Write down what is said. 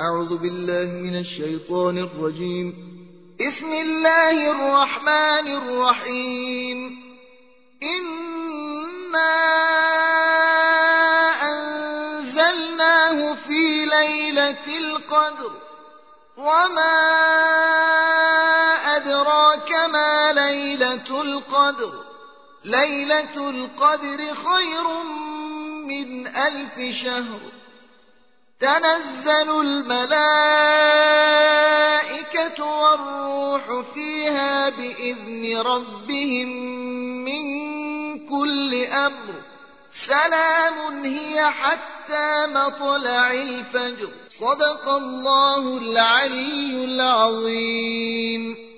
أعوذ بالله من الشيطان الرجيم. بسم الله الرحمن الرحيم. إنا أنزلناه في ليلة القدر وما أدراك ما ليلة القدر. ليلة القدر خير من 1000 شهر. تنزل الملائكة والروح فيها بإذن ربهم من كل أمر. سلام هي حتى مطلع الفجر. صدق الله العلي العظيم.